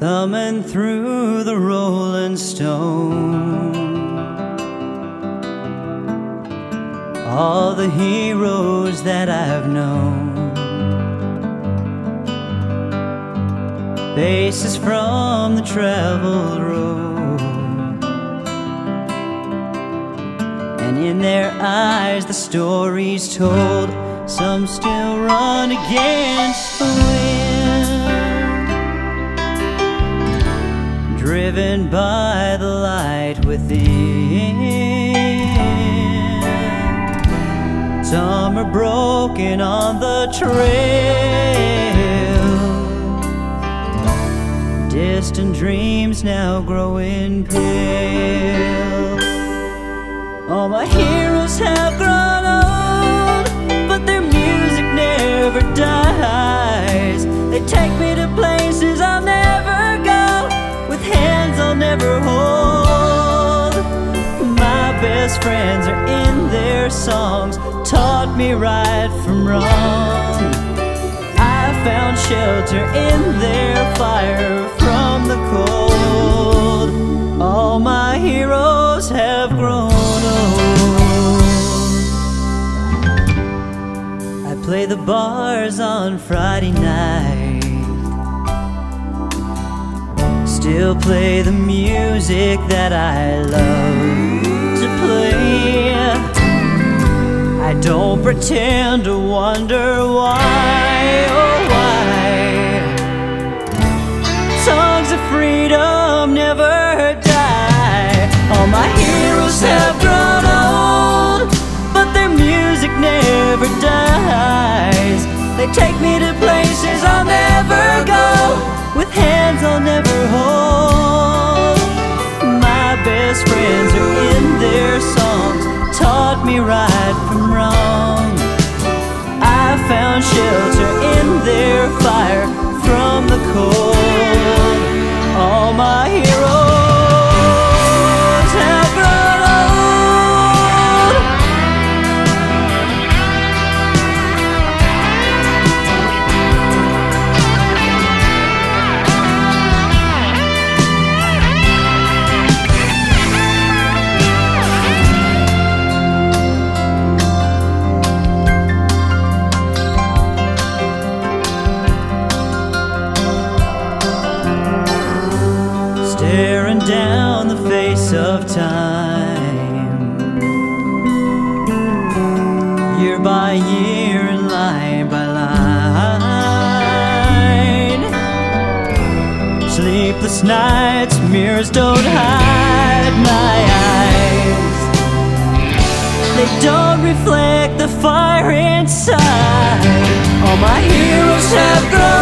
thumbing through the Rolling Stone. All the heroes that I've known, faces from the traveled road, and in their eyes the stories told. Some still run against the wind, driven by the light within. Some are broken on the trail, distant dreams now growing pale. All my heroes have grown old, but their music never dies. They take me to places I'll never go, with hands I'll never hold. My best friends are in their songs, taught me right from wrong. I found shelter in their fire from the cold. All my heroes have grown old. I play the bars on Friday night, still play the music that I love to play. I don't pretend to wonder why, oh why. Songs of freedom never die. All my heroes have grown old, but their music never dies. They take me to places I'll never go, with hands I'll never hold. My best friends are in their songs, taught me right from wrong. I found shelter in their fire from the cold. All my heroes have grown old. Staring down the face of time, year by year and line by line. Sleepless nights, mirrors don't hide my eyes. They don't reflect the fire inside. All my heroes have grown